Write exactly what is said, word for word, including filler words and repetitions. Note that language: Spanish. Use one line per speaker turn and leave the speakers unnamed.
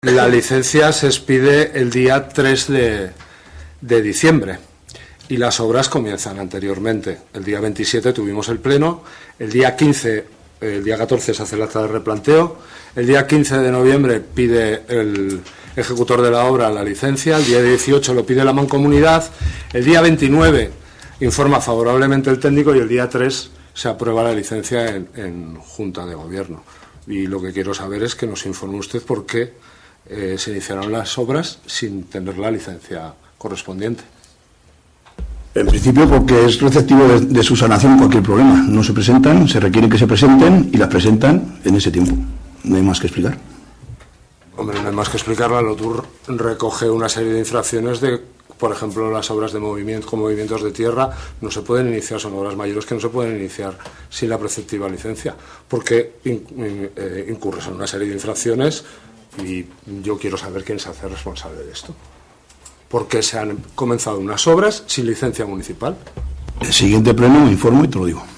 La licencia se expide el día tres de, de diciembre y las obras comienzan anteriormente. El día veintisiete tuvimos el pleno, el día quince, el día catorce se hace el acta de replanteo, el día quince de noviembre pide el ejecutor de la obra la licencia, el día dieciocho lo pide la mancomunidad, el día veintinueve informa favorablemente el técnico y el día tres se aprueba la licencia en, en Junta de Gobierno. Y lo que quiero saber es que nos informe usted por qué Eh, se iniciaron las obras sin tener la licencia correspondiente.
En principio porque es receptivo de, de su sanación cualquier problema. No se presentan, se requiere que se presenten y las presentan en ese tiempo. No hay más que explicar.
Hombre, no hay más que explicar. La LOTUR recoge una serie de infracciones de, por ejemplo, las obras de movimiento con movimientos de tierra no se pueden iniciar, son obras mayores que no se pueden iniciar sin la preceptiva licencia, porque in, in, eh, incurres en una serie de infracciones. Y yo quiero saber quién se hace responsable de esto. Porque se han comenzado unas obras sin licencia municipal.
El siguiente pleno me informo y te lo digo.